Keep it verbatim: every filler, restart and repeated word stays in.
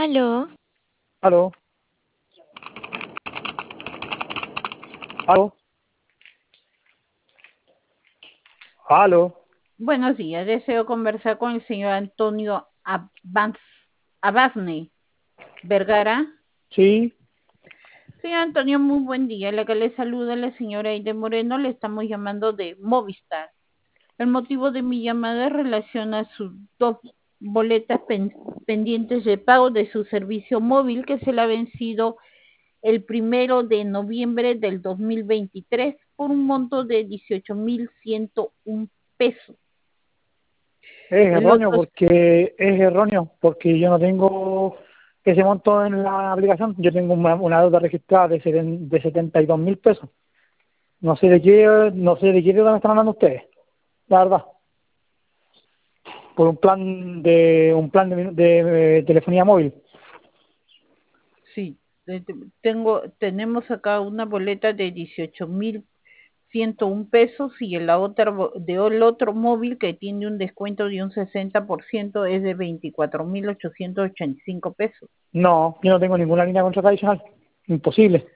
Aló, Aló, aló, aló. Buenos días, deseo conversar con el señor Antonio Abans- Abasne Vergara. Sí, Señor Antonio, muy buen día. La que le saluda la señora Aide Moreno, le estamos llamando de Movistar. El motivo de mi llamada es relación a sus dos boletas pen- pendientes de pago de su servicio móvil que se le ha vencido el primero de noviembre del dos mil veintitrés por un monto de dieciocho mil ciento uno pesos. es El erróneo otro porque es erróneo porque yo no tengo ese monto en la aplicación. Yo tengo una, una deuda registrada de, seten- de setenta y dos mil pesos. No sé de qué, no sé de qué deuda me están hablando ustedes, la verdad. Por un plan de un plan de, minu- de, eh, telefonía móvil. Sí, de- de- tengo, tenemos acá una boleta de dieciocho mil ciento uno pesos y la otra bo- de el otro móvil que tiene un descuento de un sesenta por ciento es de veinticuatro mil ochocientos ochenta y cinco pesos. No, yo no tengo ninguna línea contratada adicional. Imposible.